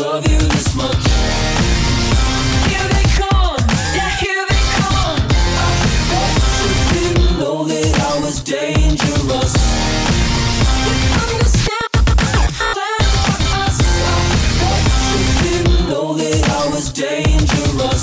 love you this much. Here they come, yeah, here they come. I didn't know that I was dangerous. Didn't know that I was dangerous.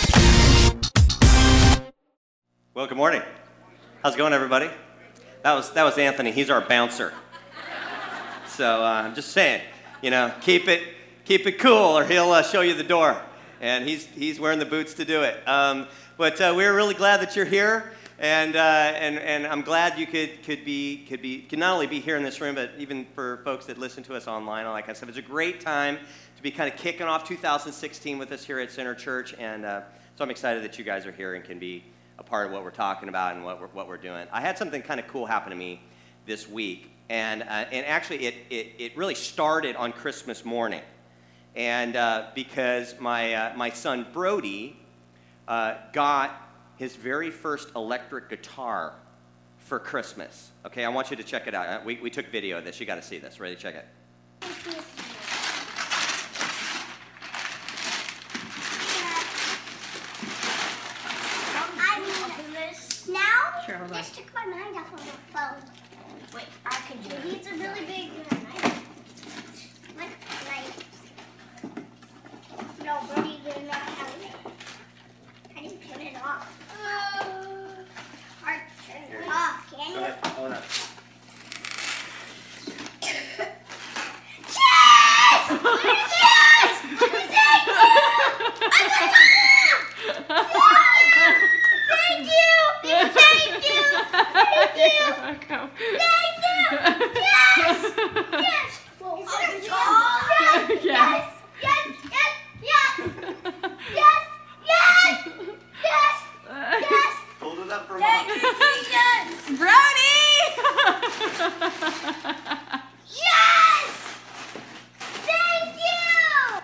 Well, good morning. How's it going, everybody? That was Anthony. He's our bouncer. So I'm just saying, keep it cool, or he'll show you the door. And he's wearing the boots to do it. But we're really glad that you're here, and I'm glad you could not only be here in this room, but even for folks that listen to us online, all that kind of stuff. It's a great time to be kind of kicking off 2016 with us here at Center Church, and so I'm excited that you guys are here and can be a part of what we're talking about and what we're doing. I had something kind of cool happen to me this week, and actually it really started on Christmas morning, and because my son Brody got his very first electric guitar for Christmas. Okay, I want you to check it out. We took video of this. You got to see this. Ready? Check it. Sure, hold on. Just took my mind off of the phone. Wait, I can do it. It's a really big knife. What knife? No, Brody did not have it. I didn't turn it off. Or turn it off, can you? Go ahead. Hold on. Yes! Yes! Let me see! I'm gonna Thank you! Thank you! Thank you! Thank you! Yes! Yes! Well, is it a guitar? Yes! Yes! Yes! Yes! Yes! Yes! Yes! Yes! Hold it up for a Thank moment. you, Jesus! Brody! Yes! Thank you!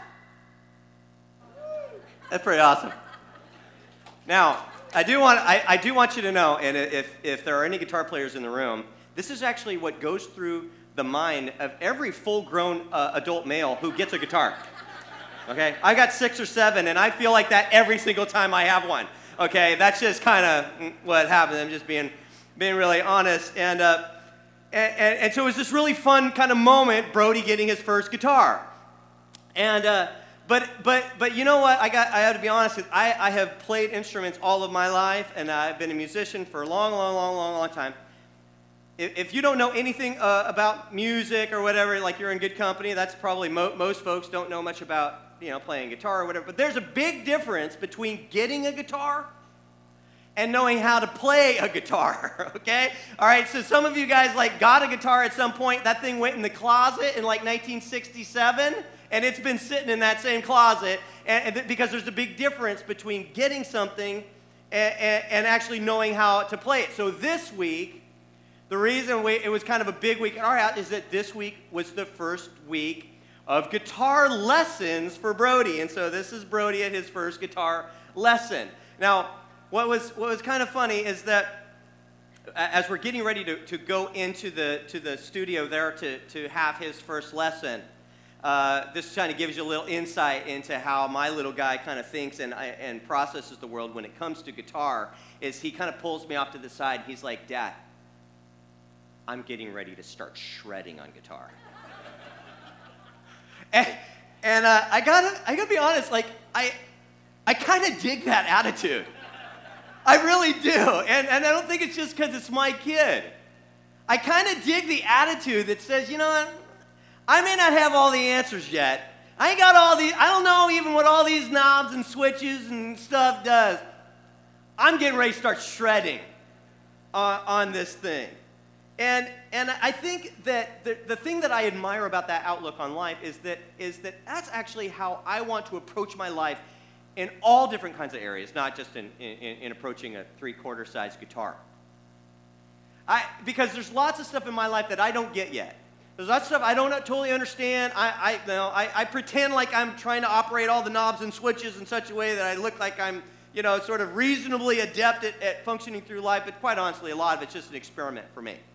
That's pretty awesome. Now, I do want you to know, and if there are any guitar players in the room, this is actually what goes through the mind of every full-grown adult male who gets a guitar. Okay? I got 6 or 7, and I feel like that every single time I have one. Okay? That's just kind of what happens. I'm just being really honest. And so it was this really fun kind of moment, Brody getting his first guitar. And But you know what? I have to be honest. I have played instruments all of my life, and I've been a musician for a long time. If you don't know anything about music or whatever, like you're in good company. That's probably most folks don't know much about playing guitar or whatever. But there's a big difference between getting a guitar and knowing how to play a guitar. Okay? All right. So some of you guys got a guitar at some point. That thing went in the closet in 1967. And it's been sitting in that same closet, and because there's a big difference between getting something and actually knowing how to play it. So this week, the reason it was kind of a big week at our house is that this week was the first week of guitar lessons for Brody. And so this is Brody at his first guitar lesson. Now, what was kind of funny is that as we're getting ready to go into the studio there to have his first lesson, this kind of gives you a little insight into how my little guy kind of thinks and processes the world when it comes to guitar. Is he kind of pulls me off to the side. He's like, "Dad, I'm getting ready to start shredding on guitar." and I gotta be honest. I kind of dig that attitude. I really do, and I don't think it's just because it's my kid. I kind of dig the attitude that says, I may not have all the answers yet. I ain't got all these, I don't know even what all these knobs and switches and stuff does. I'm getting ready to start shredding on this thing. And I think that the thing that I admire about that outlook on life is that that's actually how I want to approach my life in all different kinds of areas, not just in approaching a 3/4 size guitar. Because there's lots of stuff in my life that I don't get yet. There's lots of stuff I don't totally understand. I pretend like I'm trying to operate all the knobs and switches in such a way that I look like I'm, sort of reasonably adept at functioning through life. But quite honestly, a lot of it's just an experiment for me.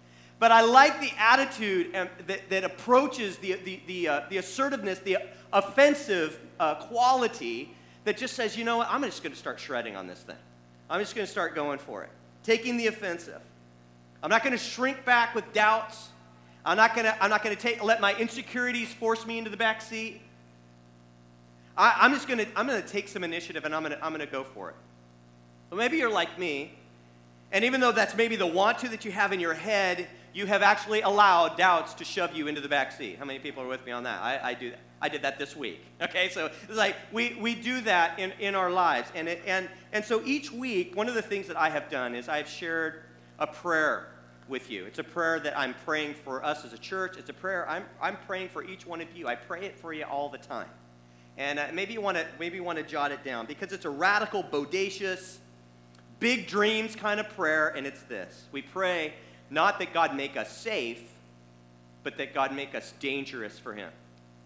But I like the attitude that approaches the assertiveness, the offensive quality that just says, you know what, I'm just going to start shredding on this thing. I'm just going to start going for it, taking the offensive. I'm not going to shrink back with doubts. I'm not going to let my insecurities force me into the back seat. I'm going to take some initiative, and I'm going to go for it. Well, maybe you're like me, and even though that's maybe the want to that you have in your head, you have actually allowed doubts to shove you into the back seat. How many people are with me on that? I do that. I did that this week. Okay, so it's like we do that in our lives, and so each week, one of the things that I have done is I've shared a prayer with you. It's a prayer that I'm praying for us as a church. It's a prayer I'm praying for each one of you. I pray it for you all the time, and maybe you want to jot it down because it's a radical, bodacious, big dreams kind of prayer, and it's this: we pray not that God make us safe, but that God make us dangerous for Him.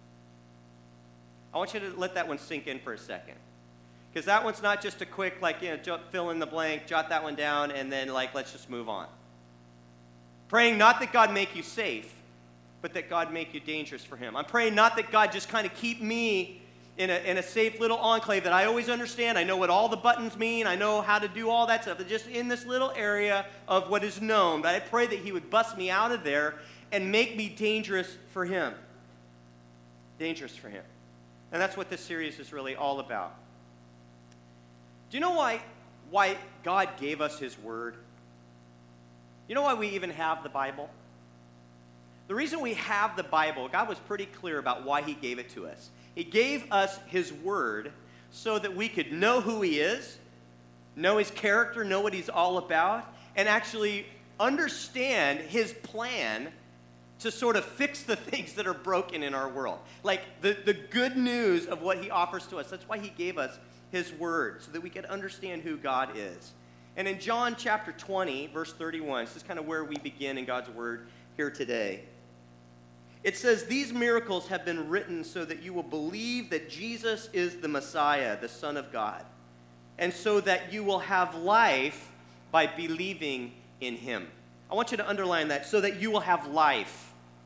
I want you to let that one sink in for a second. Because that one's not just a quick, fill in the blank, jot that one down, and then, let's just move on. Praying not that God make you safe, but that God make you dangerous for Him. I'm praying not that God just kind of keep me in a safe little enclave that I always understand. I know what all the buttons mean. I know how to do all that stuff. Just in this little area of what is known. But I pray that He would bust me out of there and make me dangerous for Him. Dangerous for Him. And that's what this series is really all about. Do you know why God gave us His Word? You know why we even have the Bible? The reason we have the Bible, God was pretty clear about why He gave it to us. He gave us His Word so that we could know who He is, know His character, know what He's all about, and actually understand His plan to sort of fix the things that are broken in our world. Like the good news of what He offers to us. That's why He gave us His Word, so that we could understand who God is. And in John chapter 20, verse 31, this is kind of where we begin in God's Word here today. It says, "These miracles have been written so that you will believe that Jesus is the Messiah, the Son of God, and so that you will have life by believing in Him." I want you to underline that, so that you will have life.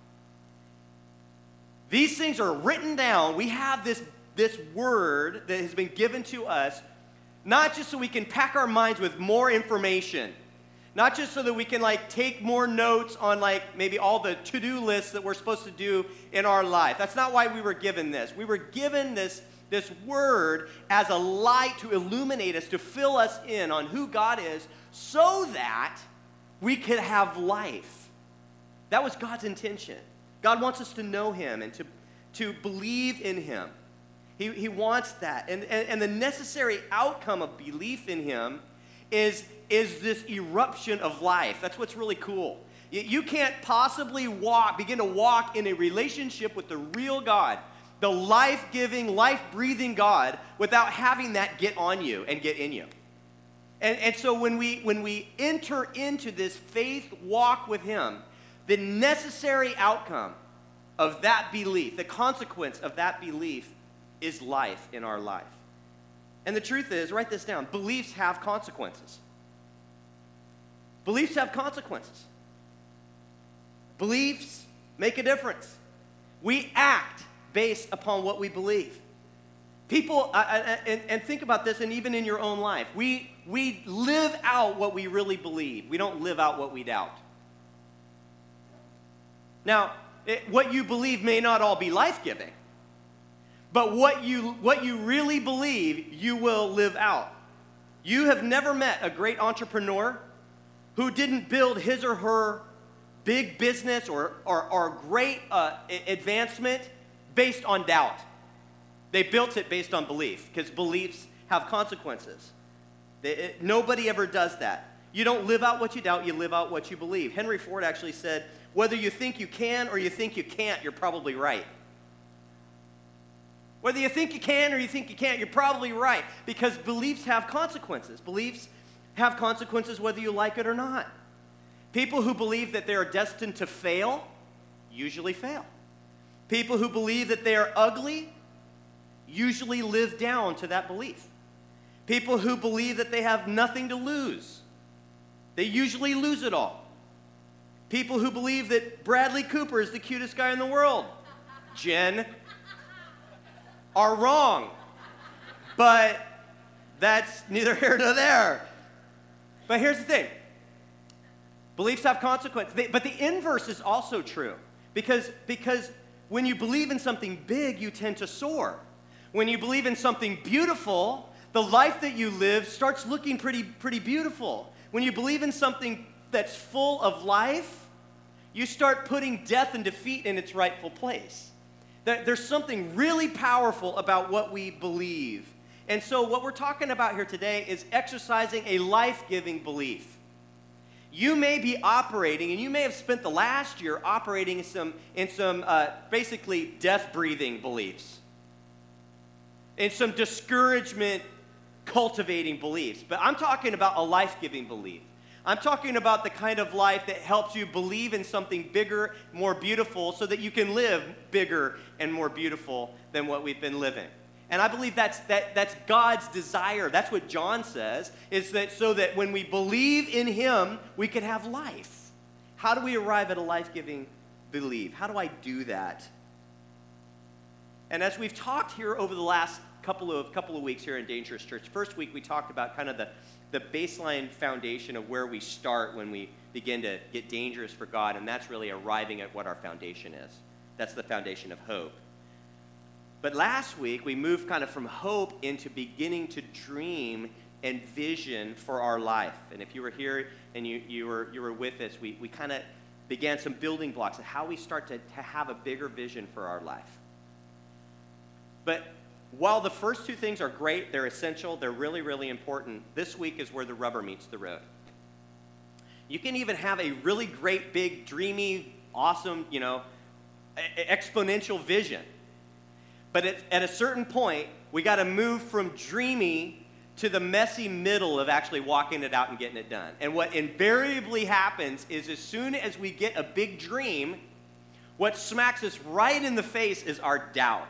These things are written down. We have this word that has been given to us, not just so we can pack our minds with more information, not just so that we can take more notes on maybe all the to-do lists that we're supposed to do in our life. That's not why we were given this. We were given this word as a light to illuminate us, to fill us in on who God is, so that we could have life. That was God's intention. God wants us to know Him and to believe in Him. He wants that. And the necessary outcome of belief in Him is this eruption of life. That's what's really cool. You can't possibly begin to walk in a relationship with the real God, the life-giving, life-breathing God, without having that get on you and get in you. And so when we enter into this faith walk with Him, the necessary outcome of that belief, the consequence of that belief, is life in our life. And the truth is, write this down, beliefs have consequences. Beliefs have consequences. Beliefs make a difference. We act based upon what we believe. People, and think about this, and even in your own life, we live out what we really believe. We don't live out what we doubt. Now, what you believe may not all be life-giving, but what you really believe, you will live out. You have never met a great entrepreneur who didn't build his or her big business or great advancement based on doubt. They built it based on belief, because beliefs have consequences. Nobody ever does that. You don't live out what you doubt, you live out what you believe. Henry Ford actually said, whether you think you can or you think you can't, you're probably right. Whether you think you can or you think you can't, you're probably right, because beliefs have consequences. Beliefs have consequences whether you like it or not. People who believe that they are destined to fail usually fail. People who believe that they are ugly usually live down to that belief. People who believe that they have nothing to lose, they usually lose it all. People who believe that Bradley Cooper is the cutest guy in the world, Jen, are wrong. But that's neither here nor there. But here's the thing. Beliefs have consequences. But the inverse is also true. Because when you believe in something big, you tend to soar. When you believe in something beautiful, the life that you live starts looking pretty beautiful. When you believe in something that's full of life, you start putting death and defeat in its rightful place. There's something really powerful about what we believe. And so what we're talking about here today is exercising a life-giving belief. You may be operating, and you may have spent the last year operating in some basically death-breathing beliefs, in some discouragement cultivating beliefs. But I'm talking about a life-giving belief. I'm talking about the kind of life that helps you believe in something bigger, more beautiful, so that you can live bigger and more beautiful than what we've been living. And I believe that's God's desire. That's what John says, is that so that when we believe in him, we can have life. How do we arrive at a life-giving belief? How do I do that? And as we've talked here over the last couple of weeks here in Dangerous Church, first week we talked about kind of the baseline foundation of where we start when we begin to get dangerous for God, and that's really arriving at what our foundation is. That's the foundation of hope. But last week, we moved kind of from hope into beginning to dream and vision for our life. And if you were here and you were with us, we kind of began some building blocks of how we start to have a bigger vision for our life. But while the first two things are great, they're essential, they're really, really important, this week is where the rubber meets the road. You can even have a really great, big, dreamy, awesome, exponential vision. But at a certain point, we got to move from dreamy to the messy middle of actually walking it out and getting it done. And what invariably happens is as soon as we get a big dream, what smacks us right in the face is our doubt.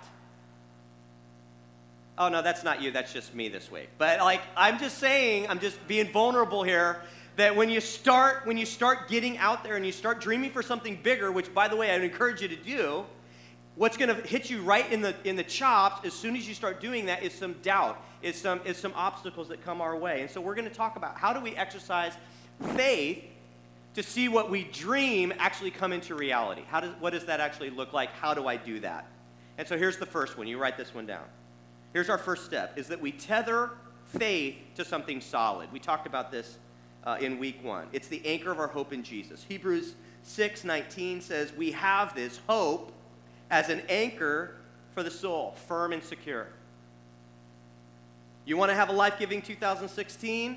Oh, no, that's not you. That's just me this week. But, I'm just saying, I'm just being vulnerable here, that when you start getting out there and you start dreaming for something bigger, which, by the way, I'd encourage you to do, what's going to hit you right in the chops as soon as you start doing that is some doubt, is some obstacles that come our way. And so we're going to talk about how do we exercise faith to see what we dream actually come into reality. What does that actually look like? How do I do that? And so here's the first one. You write this one down. Here's our first step, is that we tether faith to something solid. We talked about this in week 1. It's the anchor of our hope in Jesus. Hebrews 6:19 says, we have this hope as an anchor for the soul, firm and secure. You want to have a life-giving 2016?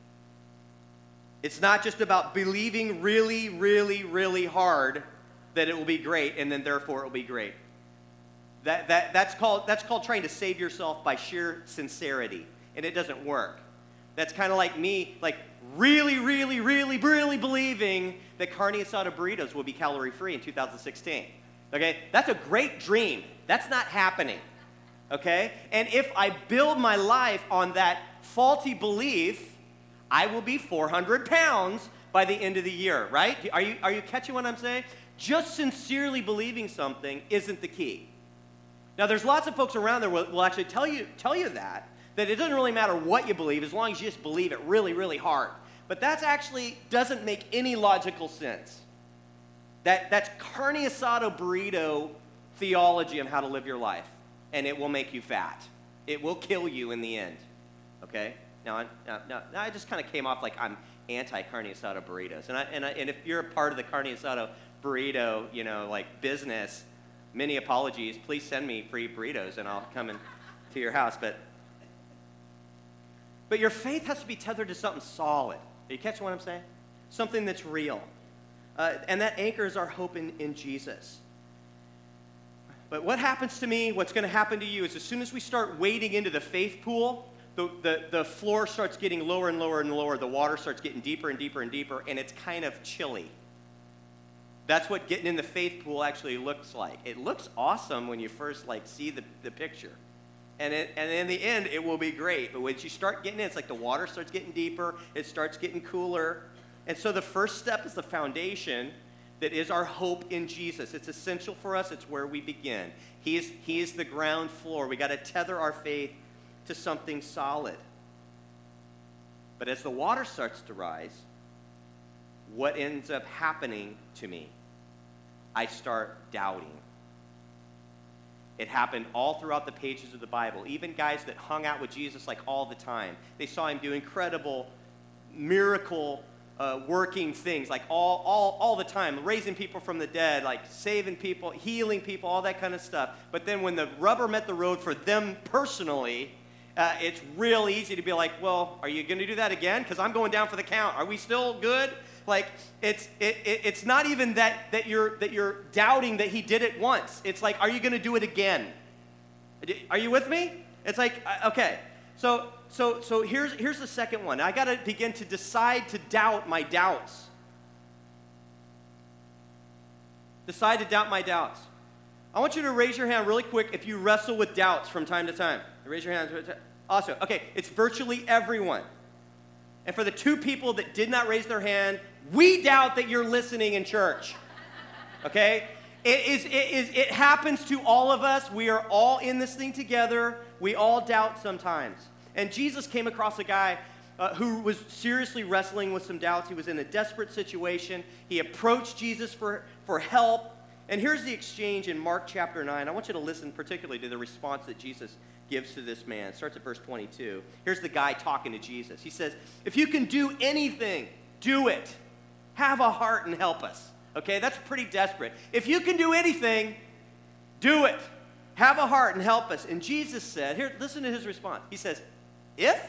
It's not just about believing really, really, really hard that it will be great, and then therefore it will be great. That's called trying to save yourself by sheer sincerity, and it doesn't work. That's kind of like me, really, really, really, really believing that carne asada burritos will be calorie-free in 2016. Okay? That's a great dream. That's not happening. Okay? And if I build my life on that faulty belief, I will be 400 pounds by the end of the year, right? Are you catching what I'm saying? Just sincerely believing something isn't the key. Now, there's lots of folks around there will actually tell you that it doesn't really matter what you believe as long as you just believe it really, really hard. But that actually doesn't make any logical sense. That's carne asada burrito theology on how to live your life, and it will make you fat. It will kill you in the end, okay? Now I just kind of came off like I'm anti-carne asada burritos, and if you're a part of the carne asada burrito, business, many apologies. Please send me free burritos, and I'll come to your house. But your faith has to be tethered to something solid. Are you catching what I'm saying? Something that's real. And that anchors our hope in Jesus. But what happens to me, what's going to happen to you, is as soon as we start wading into the faith pool, the floor starts getting lower and lower and lower. The water starts getting deeper and deeper and deeper, and it's kind of chilly. That's what getting in the faith pool actually looks like. It looks awesome when you first see the picture. And in the end, it will be great. But once you start getting in, it's like the water starts getting deeper. It starts getting cooler. And so the first step is the foundation. that is our hope in Jesus. It's essential for us. It's where we begin. He is the ground floor. We got to tether our faith to something solid. But as the water starts to rise, what ends up happening to me? I start doubting. It happened all throughout the pages of the Bible. Even guys that hung out with Jesus like all the time, they saw him do incredible miracle working things like all the time, raising people from the dead, like saving people, healing people, all that kind of stuff. But then when the rubber met the road for them personally, it's real easy to be like, well, are you going to do that again? Because I'm going down for the count. Are we still good? Like, it's not even that you're doubting that he did it once. It's like, are you going to do it again? Are you with me? It's like, okay. So here's the second one. I got to begin to decide to doubt my doubts. Decide to doubt my doubts. I want you to raise your hand really quick if you wrestle with doubts from time to time. Raise your hand. Awesome. Okay, it's virtually everyone. And for the two people that did not raise their hand, we doubt that you're listening in church. Okay? It happens to all of us. We are all in this thing together. We all doubt sometimes. And Jesus came across a guy who was seriously wrestling with some doubts. He was in a desperate situation. He approached Jesus for help. And here's the exchange in Mark chapter 9. I want you to listen particularly to the response that Jesus gives to this man. It starts at verse 22. Here's the guy talking to Jesus. He says, if you can do anything, do it. Have a heart and help us. Okay, that's pretty desperate. If you can do anything, do it. Have a heart and help us. And Jesus said, here, listen to his response. He says, if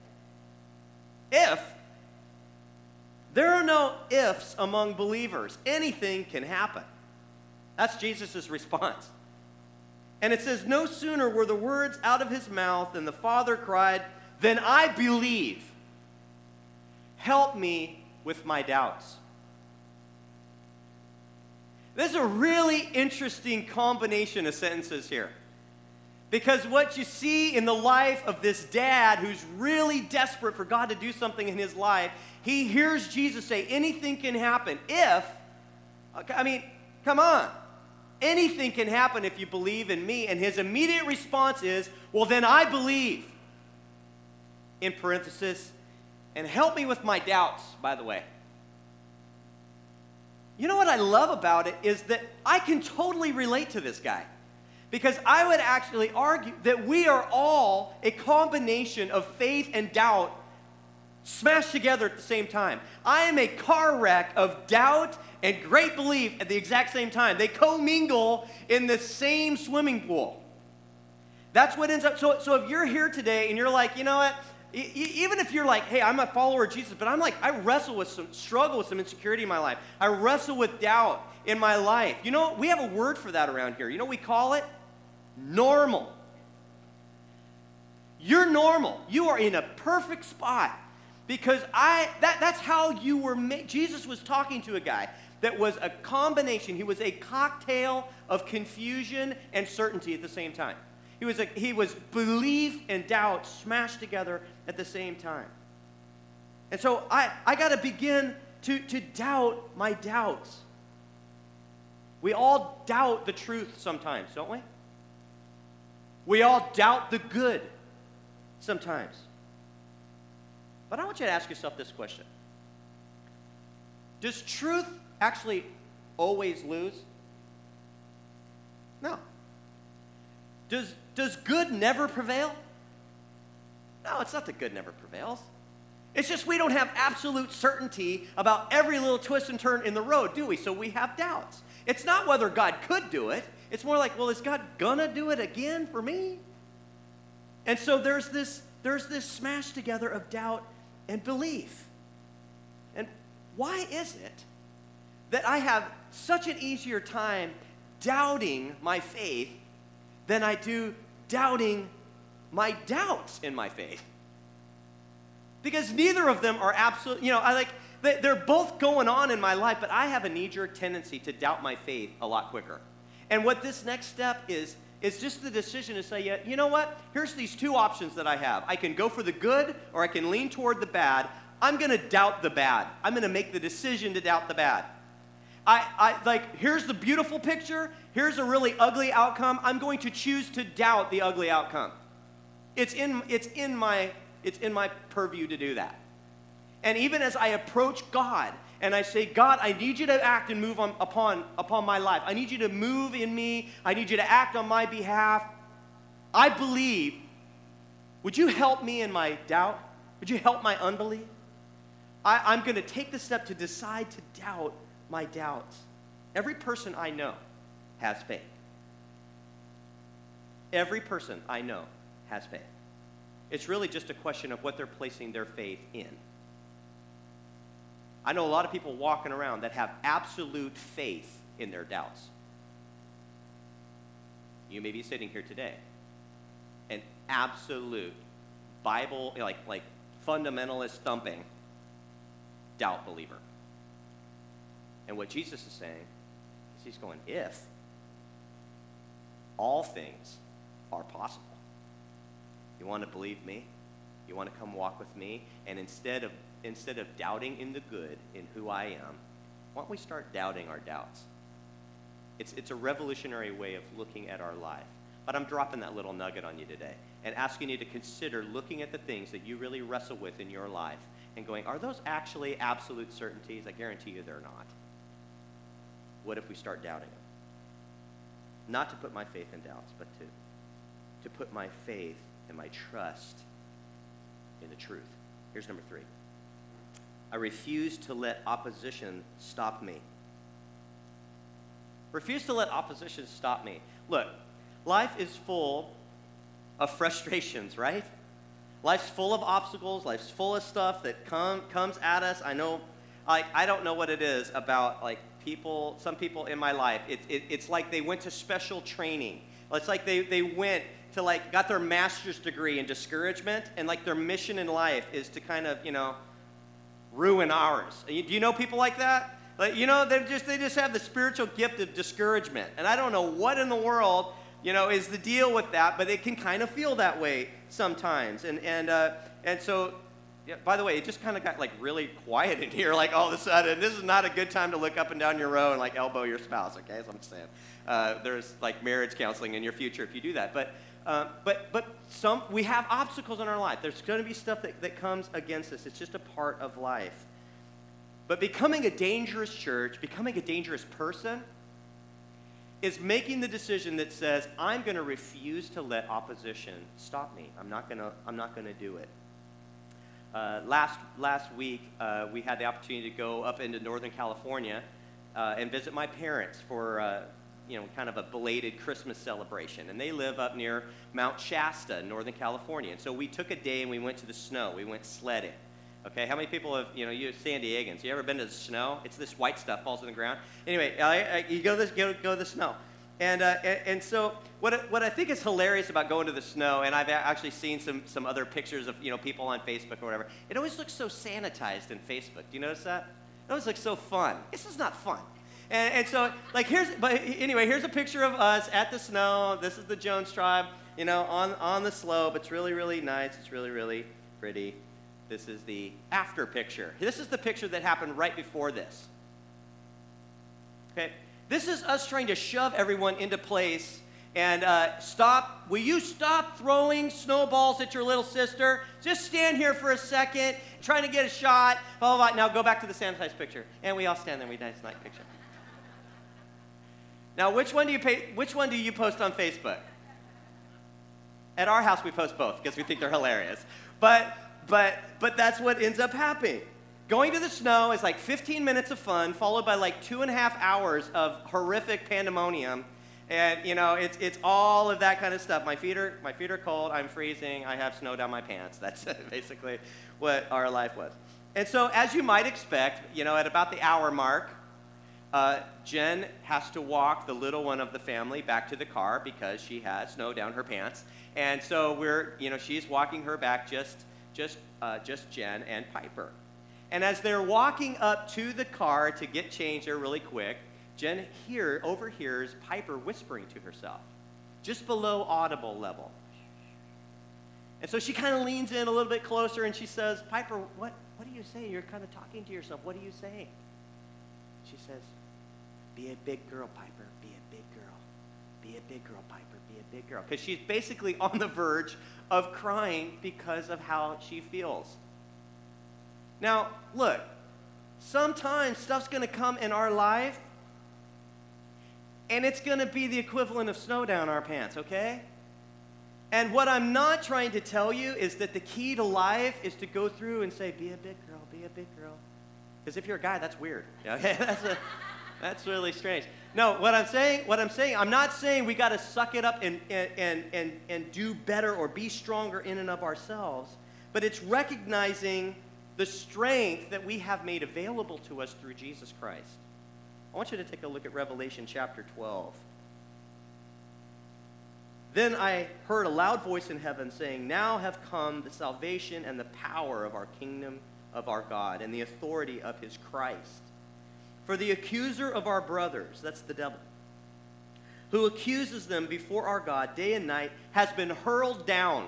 there are no ifs among believers, anything can happen. That's Jesus' response. And it says, no sooner were the words out of his mouth than the Father cried, then I believe. Help me with my doubts. There's a really interesting combination of sentences here. Because what you see in the life of this dad who's really desperate for God to do something in his life, he hears Jesus say, anything can happen if, come on. Anything can happen if you believe in me. And his immediate response is, well, then I believe. In parenthesis, and help me with my doubts, by the way. You know what I love about it is that I can totally relate to this guy. Because I would actually argue that we are all a combination of faith and doubt smashed together at the same time. I am a car wreck of doubt and great belief at the exact same time. They commingle in the same swimming pool. That's what ends up. So if you're here today and you're like, you know what? Even if you're like, hey, I'm a follower of Jesus, but I wrestle with struggle with some insecurity in my life. I wrestle with doubt in my life. You know, we have a word for that around here. You know what we call it? Normal. You're normal. You are in a perfect spot because that's how you were made. Jesus was talking to a guy that was a combination. He was a cocktail of confusion and certainty at the same time. He was belief and doubt smashed together at the same time. And so I got to begin to doubt my doubts. We all doubt the truth sometimes, don't we? We all doubt the good sometimes. But I want you to ask yourself this question. Does truth actually always lose? No. Does good never prevail? No, it's not that good never prevails. It's just we don't have absolute certainty about every little twist and turn in the road, do we? So we have doubts. It's not whether God could do it. It's more like, well, is God gonna do it again for me? And so there's this smash together of doubt and belief. And why is it that I have such an easier time doubting my faith than I do doubting my doubts in my faith? Because neither of them are absolute, they're both going on in my life, but I have a knee-jerk tendency to doubt my faith a lot quicker. And what this next step is just the decision to say, you know what? Here's these two options that I have. I can go for the good or I can lean toward the bad. I'm going to doubt the bad. I'm going to make the decision to doubt the bad. Here's the beautiful picture. Here's a really ugly outcome. I'm going to choose to doubt the ugly outcome. It's in my purview to do that. And even as I approach God and I say, God, I need you to act and move upon my life. I need you to move in me. I need you to act on my behalf. I believe. Would you help me in my doubt? Would you help my unbelief? I'm going to take the step to decide to doubt my doubts. Every person I know has faith. Every person I know has faith. It's really just a question of what they're placing their faith in. I know a lot of people walking around that have absolute faith in their doubts. You may be sitting here today, an absolute Bible, like fundamentalist thumping doubt believer. And what Jesus is saying is he's going, if all things are possible, you want to believe me? You want to come walk with me? And instead of doubting in the good in who I am, why don't we start doubting our doubts? It's a revolutionary way of looking at our life. But I'm dropping that little nugget on you today and asking you to consider looking at the things that you really wrestle with in your life and going, are those actually absolute certainties? I guarantee you they're not. What if we start doubting them? Not to put my faith in doubts, but to put my faith and my trust in the truth. Here's number 3. I refuse to let opposition stop me. Refuse to let opposition stop me. Look, life is full of frustrations, right? Life's full of obstacles. Life's full of stuff that comes at us. I know, I don't know what it is about some people in my life. It's like they went to special training. It's like they went to got their master's degree in discouragement, and their mission in life is to kind of, ruin ours. Do you know people like that? They just have the spiritual gift of discouragement. And I don't know what in the world, is the deal with that, but it can kind of feel that way sometimes. And so, yeah, by the way, it just kind of got really quiet in here, all of a sudden. This is not a good time to look up and down your row and elbow your spouse, okay? That's what I'm saying. There's marriage counseling in your future if you do that. But we have obstacles in our life. There's going to be stuff that comes against us. It's just a part of life. But becoming a dangerous church, becoming a dangerous person, is making the decision that says, I'm going to refuse to let opposition stop me. I'm not going to do it. Last week, we had the opportunity to go up into Northern California and visit my parents for kind of a belated Christmas celebration. And they live up near Mount Shasta in Northern California. And so we took a day and we went to the snow. We went sledding. Okay, how many people have, you San Diegans, you ever been to the snow? It's this white stuff falls on the ground. Anyway, you go to the snow. And so what I think is hilarious about going to the snow, and I've actually seen some other pictures of people on Facebook or whatever, it always looks so sanitized in Facebook. Do you notice that? It always looks so fun. This is not fun. And so, here's a picture of us at the snow. This is the Jones tribe, on the slope. It's really, really nice. It's really, really pretty. This is the after picture. This is the picture that happened right before this. Okay? This is us trying to shove everyone into place and will you stop throwing snowballs at your little sister? Just stand here for a second, trying to get a shot, blah, blah, blah. Now go back to the sanitized picture. And we all stand there, we nice picture. Now, which one do you post on Facebook? At our house, we post both because we think they're hilarious. But that's what ends up happening. Going to the snow is 15 minutes of fun, followed by 2.5 hours of horrific pandemonium, and it's all of that kind of stuff. My feet are cold. I'm freezing. I have snow down my pants. That's basically what our life was. And so, as you might expect, at about the hour mark, Jen has to walk the little one of the family back to the car because she has snow down her pants, and so she's walking her back, just Jen and Piper. And as they're walking up to the car to get changed there really quick, Jen overhears Piper whispering to herself, just below audible level. And so she kind of leans in a little bit closer and she says, Piper, what are you saying? You're kind of talking to yourself. What are you saying? She says, Be a big girl, Piper. Be a big girl. Be a big girl, Piper. Be a big girl. Because she's basically on the verge of crying because of how she feels. Now, look, sometimes stuff's going to come in our life, and it's going to be the equivalent of snow down our pants, okay? And what I'm not trying to tell you is that the key to life is to go through and say, be a big girl, be a big girl. Because if you're a guy, that's weird. Okay? That's really strange. No, what I'm saying, I'm not saying we got to suck it up and do better or be stronger in and of ourselves, but it's recognizing the strength that we have made available to us through Jesus Christ. I want you to take a look at Revelation chapter 12. Then I heard a loud voice in heaven saying, now have come the salvation and the power of our kingdom of our God and the authority of his Christ. For the accuser of our brothers, that's the devil, who accuses them before our God day and night, has been hurled down.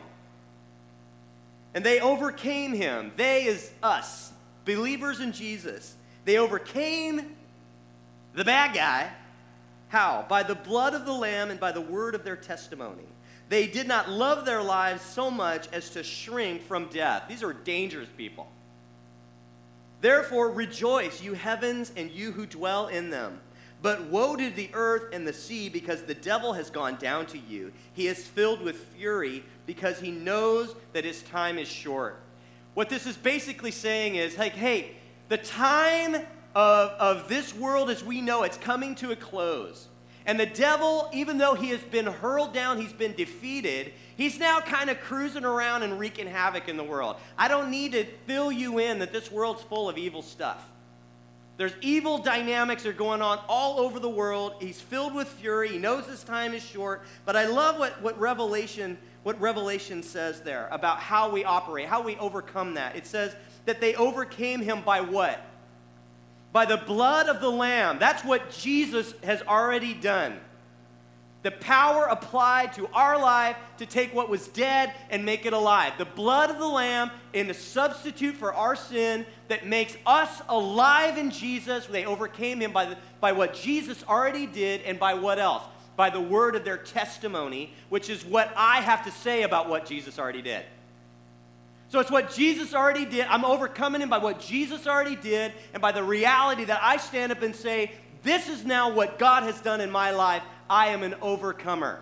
And they overcame him. They is us, believers in Jesus. They overcame the bad guy. How? By the blood of the Lamb and by the word of their testimony. They did not love their lives so much as to shrink from death. These are dangerous people. Therefore rejoice, you heavens, and you who dwell in them. But woe to the earth and the sea, because the devil has gone down to you. He is filled with fury, because he knows that his time is short. What this is basically saying is, like, hey, the time of this world as we know it's coming to a close. And the devil, even though he has been hurled down, he's been defeated, he's now kind of cruising around and wreaking havoc in the world. I don't need to fill you in that this world's full of evil stuff. There's evil dynamics that are going on all over the world. He's filled with fury. He knows his time is short. But I love what Revelation says there about how we operate, how we overcome that. It says that they overcame him by what? By the blood of the Lamb. That's what Jesus has already done. The power applied to our life to take what was dead and make it alive. The blood of the Lamb in the substitute for our sin that makes us alive in Jesus. They overcame him by what Jesus already did, and by what else? By the word of their testimony, which is what I have to say about what Jesus already did. So it's what Jesus already did. I'm overcoming him by what Jesus already did, and by the reality that I stand up and say, this is now what God has done in my life. I am an overcomer.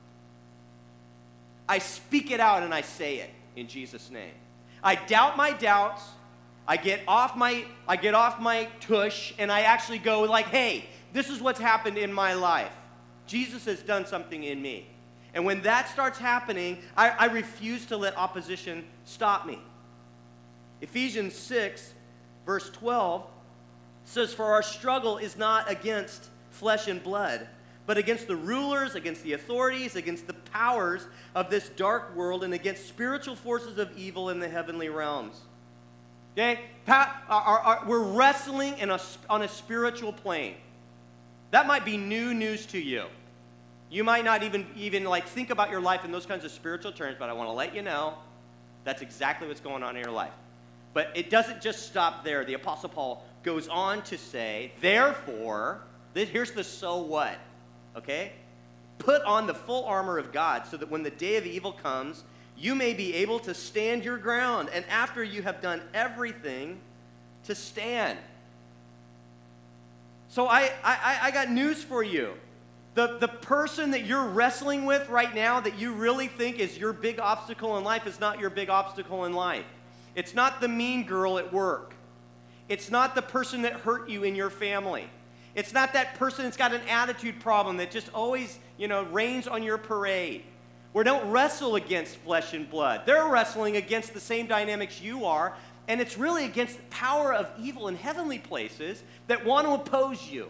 I speak it out and I say it in Jesus' name. I doubt my doubts. I get off my tush, and I actually go like, hey, this is what's happened in my life. Jesus has done something in me. And when that starts happening, I refuse to let opposition stop me. Ephesians 6, verse 12 says, for our struggle is not against flesh and blood, but against the rulers, against the authorities, against the powers of this dark world, and against spiritual forces of evil in the heavenly realms. Okay? We're wrestling on a spiritual plane. That might be new news to you. You might not even like think about your life in those kinds of spiritual terms, but I want to let you know that's exactly what's going on in your life. But it doesn't just stop there. The Apostle Paul goes on to say, therefore, here's the so what, okay? Put on the full armor of God so that when the day of evil comes, you may be able to stand your ground, and after you have done everything, to stand. So I got news for you. The person that you're wrestling with right now that you really think is your big obstacle in life is not your big obstacle in life. It's not the mean girl at work. It's not the person that hurt you in your family. It's not that person that's got an attitude problem that just always, rains on your parade. We don't wrestle against flesh and blood. They're wrestling against the same dynamics you are, and it's really against the power of evil in heavenly places that want to oppose you.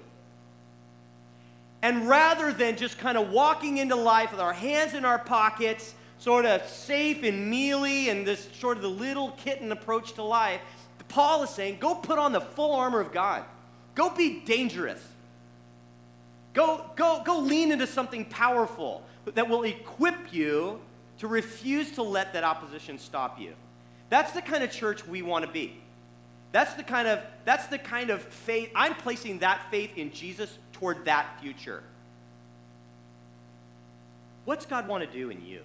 And rather than just kind of walking into life with our hands in our pockets, sort of safe and mealy and this sort of the little kitten approach to life, Paul is saying, go put on the full armor of God. Go be dangerous. Go lean into something powerful that will equip you to refuse to let that opposition stop you. That's the kind of church we want to be. That's the kind of faith. I'm placing that faith in Jesus toward that future. What's God want to do in you?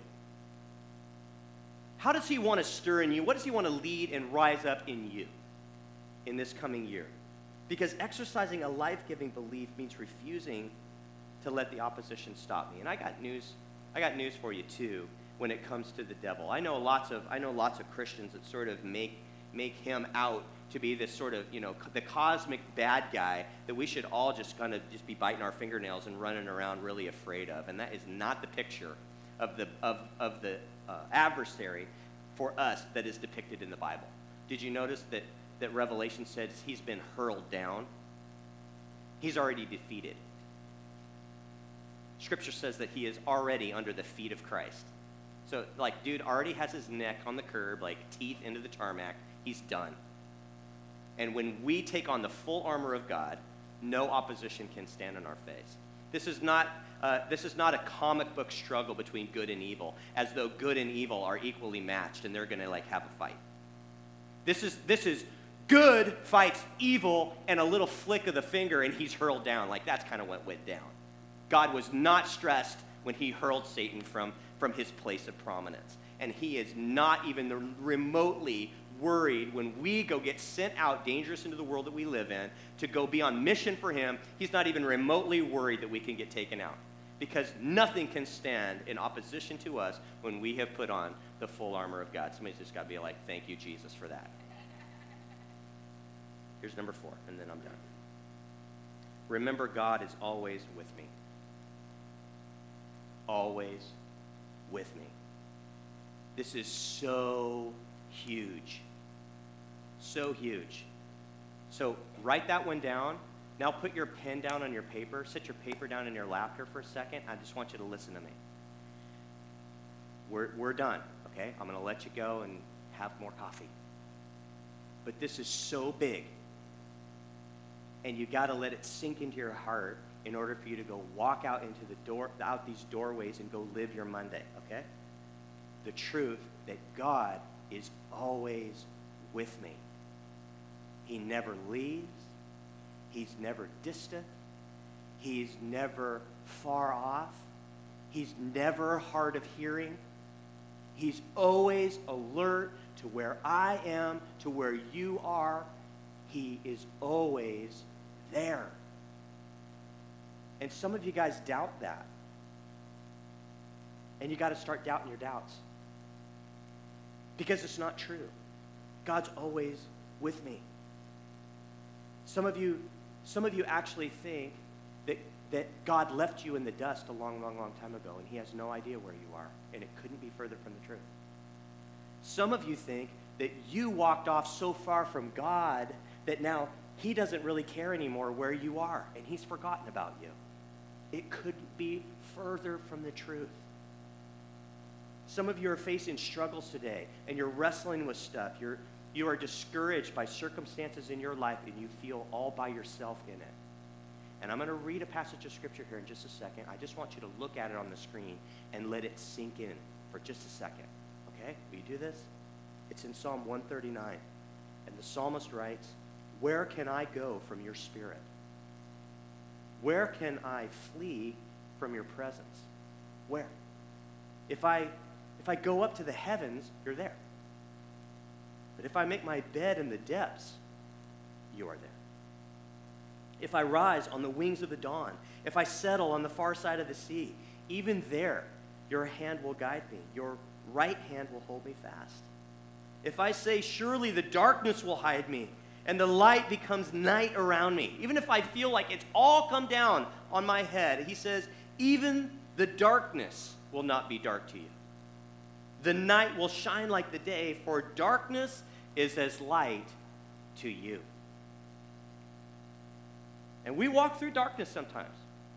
How does he want to stir in you? What does he want to lead and rise up in you in this coming year? Because exercising a life-giving belief means refusing to let the opposition stop me. And I got news for you too when it comes to the devil. I know lots of Christians that sort of make him out to be this sort of, the cosmic bad guy that we should all just kind of just be biting our fingernails and running around really afraid of. And that is not the picture of the adversary for us that is depicted in the Bible. Did you notice that Revelation says he's been hurled down? He's already defeated. Scripture says that he is already under the feet of Christ. So, dude already has his neck on the curb, teeth into the tarmac. He's done. And when we take on the full armor of God, no opposition can stand in our face. This is not a comic book struggle between good and evil, as though good and evil are equally matched and they're going to have a fight. This is good fights evil, and a little flick of the finger and he's hurled down. That's kind of what went down. God was not stressed when he hurled Satan from his place of prominence. And he is not even remotely worried when we go get sent out dangerous into the world that we live in to go be on mission for him. He's not even remotely worried that we can get taken out, because nothing can stand in opposition to us when we have put on the full armor of God. Somebody's just got to be like, thank you, Jesus, for that. Here's number 4, and then I'm done. Remember, God is always with me. Always with me. This is so huge. So huge. So write that one down. Now put your pen down on your paper. Sit your paper down in your lap here for a second. I just want you to listen to me. We're done, okay? I'm going to let you go and have more coffee. But this is so big. And you got to let it sink into your heart in order for you to go walk out into out these doorways and go live your Monday, okay? The truth that God is always with me. He never leaves. He's never distant. He's never far off. He's never hard of hearing. He's always alert to where I am, to where you are. He is always there. And some of you guys doubt that. And you got to start doubting your doubts. Because it's not true. God's always with me. Some of you actually think that God left you in the dust a long, long, long time ago, and he has no idea where you are, and it couldn't be further from the truth. Some of you think that you walked off so far from God that now he doesn't really care anymore where you are, and he's forgotten about you. It couldn't be further from the truth. Some of you are facing struggles today, and you're wrestling with stuff. You are discouraged by circumstances in your life, and you feel all by yourself in it. And I'm going to read a passage of Scripture here in just a second. I just want you to look at it on the screen and let it sink in for just a second. Okay? Will you do this? It's in Psalm 139. And the psalmist writes, "Where can I go from your spirit? Where can I flee from your presence?" Where? If I go up to the heavens, you're there. But if I make my bed in the depths, you are there. If I rise on the wings of the dawn, if I settle on the far side of the sea, even there your hand will guide me. Your right hand will hold me fast. If I say, surely the darkness will hide me, and the light becomes night around me, even if I feel like it's all come down on my head, he says, even the darkness will not be dark to you. The night will shine like the day, for darkness is as light to you. And we walk through darkness sometimes.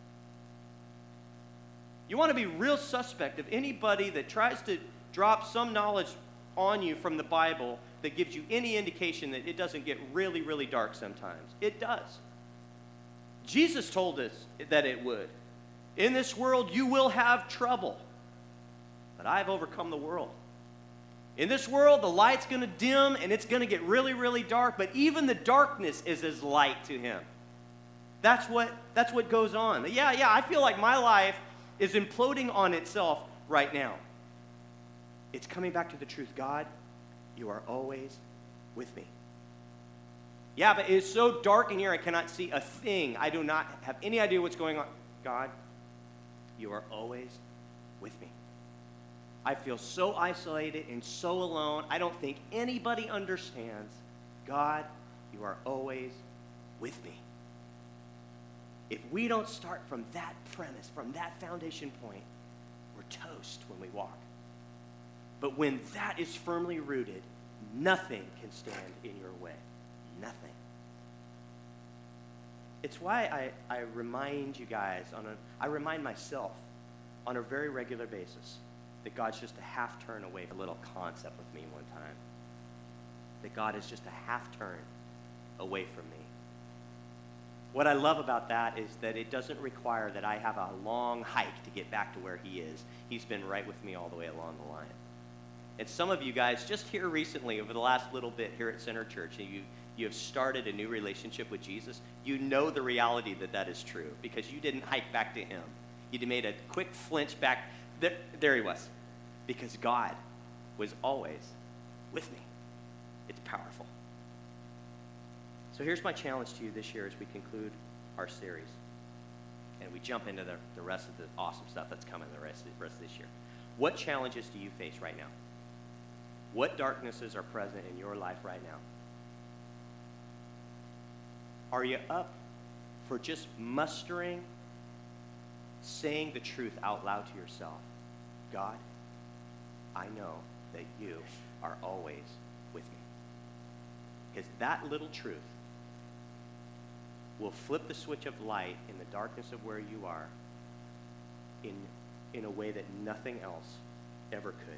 You want to be real suspect of anybody that tries to drop some knowledge on you from the Bible that gives you any indication that it doesn't get really, really dark sometimes. It does. Jesus told us that it would. In this world you will have trouble, but I've overcome the world. In this world, the light's going to dim and it's going to get really, really dark, but even the darkness is as light to him. That's what goes on. Yeah, I feel like my life is imploding on itself right now. It's coming back to the truth. God, you are always with me. Yeah, but it's so dark in here I cannot see a thing. I do not have any idea what's going on. God, you are always with me. I feel so isolated and so alone. I don't think anybody understands. God, you are always with me. If we don't start from that premise, from that foundation point, we're toast when we walk. But when that is firmly rooted, nothing can stand in your way. Nothing. It's why I remind you guys, I remind myself on a very regular basis that God's just a half turn away. A little concept with me one time. That God is just a half turn away from me. What I love about that is that it doesn't require that I have a long hike to get back to where he is. He's been right with me all the way along the line. And some of you guys, just here recently, over the last little bit here at Center Church, and you have started a new relationship with Jesus, you know the reality that that is true because you didn't hike back to him. You made a quick flinch back. There he was. Because God was always with me. It's powerful. So here's my challenge to you this year as we conclude our series. And we jump into the rest of the awesome stuff that's coming the rest of this year. What challenges do you face right now? What darknesses are present in your life right now? Are you up for just mustering, saying the truth out loud to yourself? God, I know that you are always with me. Because that little truth will flip the switch of light in the darkness of where you are in a way that nothing else ever could.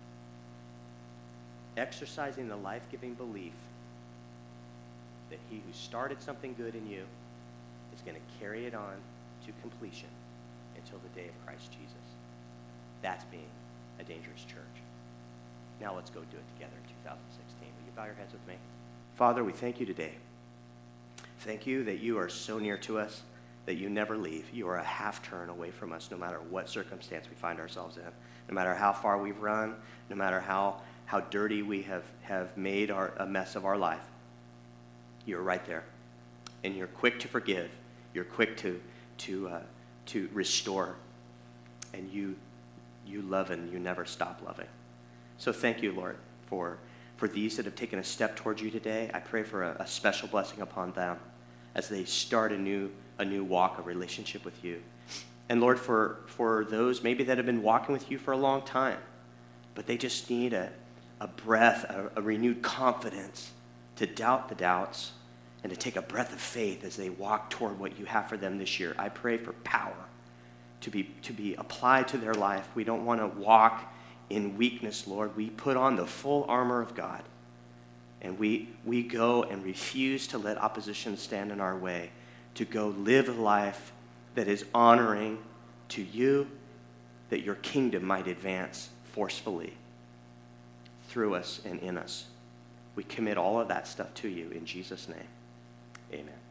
Exercising the life-giving belief that he who started something good in you is going to carry it on to completion until the day of Christ Jesus. That's being a dangerous church. Now let's go do it together in 2016. Will you bow your heads with me? Father, we thank you today. Thank you that you are so near to us, that you never leave. You are a half turn away from us no matter what circumstance we find ourselves in, no matter how far we've run, no matter how dirty we have made a mess of our life. You're right there. And you're quick to forgive. You're quick to restore. And you love and you never stop loving. So thank you, Lord, for these that have taken a step towards you today. I pray for a special blessing upon them as they start a new walk, a relationship with you. And Lord, for those maybe that have been walking with you for a long time, but they just need a breath, a renewed confidence to doubt the doubts and to take a breath of faith as they walk toward what you have for them this year. I pray for power to be applied to their life. We don't want to walk in weakness, Lord. We put on the full armor of God, and we go and refuse to let opposition stand in our way, to go live a life that is honoring to you, that your kingdom might advance forcefully through us and in us. We commit all of that stuff to you in Jesus' name. Amen.